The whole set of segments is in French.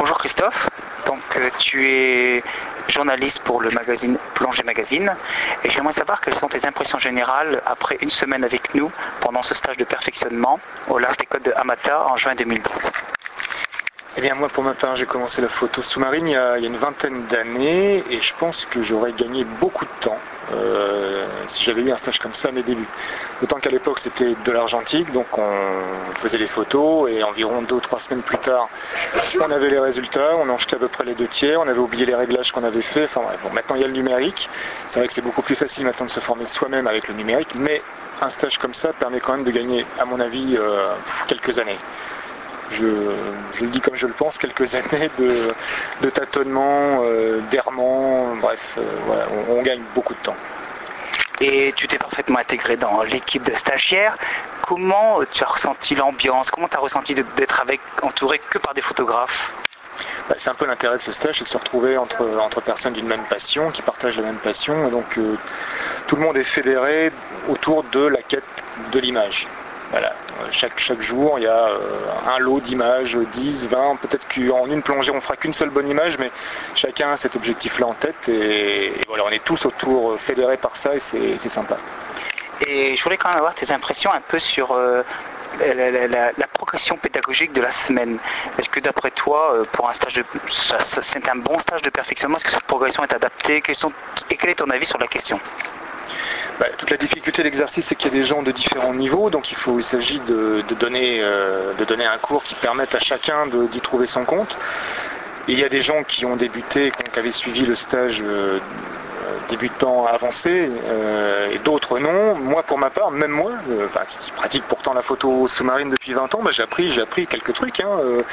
Bonjour Christophe, tu es journaliste pour le magazine Plongée Magazine et j'aimerais savoir quelles sont tes impressions générales après une semaine avec nous pendant ce stage de perfectionnement au large des côtes de Hamata en juin 2010. Eh bien moi pour ma part j'ai commencé la photo sous-marine il y a une vingtaine d'années et je pense que j'aurais gagné beaucoup de temps si j'avais eu un stage comme ça à mes débuts. D'autant qu'à l'époque c'était de l'argentique, donc on faisait les photos et environ 2 ou 3 semaines plus tard on avait les résultats, on en jetait à peu près les 2/3, on avait oublié les réglages qu'on avait fait, enfin bon, maintenant il y a le numérique, c'est vrai que c'est beaucoup plus facile maintenant de se former soi-même avec le numérique, mais un stage comme ça permet quand même de gagner à mon avis quelques années. Je le dis comme je le pense, quelques années de tâtonnement, d'errement, bref, voilà, on gagne beaucoup de temps. Et tu t'es parfaitement intégré dans l'équipe de stagiaires. Comment tu as ressenti l'ambiance? Comment tu as ressenti d'être entouré que par des photographes? C'est un peu l'intérêt de ce stage, c'est de se retrouver entre personnes d'une même passion, qui partagent la même passion, et donc tout le monde est fédéré autour de la quête de l'image. Voilà. Chaque jour, il y a un lot d'images, 10, 20, peut-être qu'en une plongée, on fera qu'une seule bonne image, mais chacun a cet objectif-là en tête, et voilà, on est tous autour fédérés par ça, et c'est sympa. Et je voulais quand même avoir tes impressions un peu sur la progression pédagogique de la semaine. Est-ce que d'après toi, pour un stage c'est un bon stage de perfectionnement? Est-ce que cette progression est adaptée? Et quel est ton avis sur la question? Toute la difficulté de l'exercice, c'est qu'il y a des gens de différents niveaux, donc il s'agit de donner un cours qui permette à chacun d'y trouver son compte. Il y a des gens qui ont débuté, qui avaient suivi le stage débutant avancé, et d'autres non. Moi, pour ma part, même moi, qui pratique pourtant la photo sous-marine depuis 20 ans, j'ai appris quelques trucs.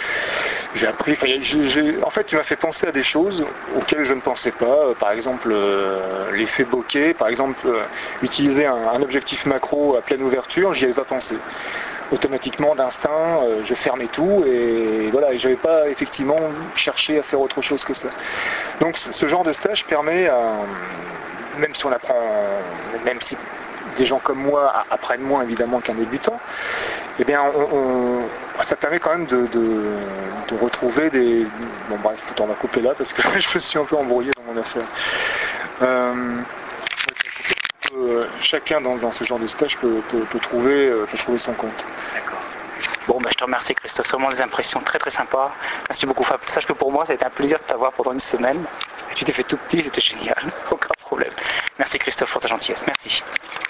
En fait, tu m'as fait penser à des choses auxquelles je ne pensais pas. Par exemple, l'effet bokeh, par exemple, utiliser un objectif macro à pleine ouverture, j'y avais pas pensé. Automatiquement, d'instinct, je fermais tout et voilà, et j'avais pas effectivement cherché à faire autre chose que ça. Donc ce genre de stage permet, même si on apprend, même si des gens comme moi apprennent moins évidemment qu'un débutant, eh bien ça permet quand même de retrouver des... Bon bref, on va couper là parce que je me suis un peu embrouillé dans mon affaire. Chacun dans ce genre de stage peut trouver son compte. D'accord. Bon, je te remercie Christophe, c'est vraiment des impressions très très sympas. Merci beaucoup. Sache que pour moi, ça a été un plaisir de t'avoir pendant une semaine. Tu t'es fait tout petit, c'était génial, aucun problème. Merci Christophe pour ta gentillesse, merci.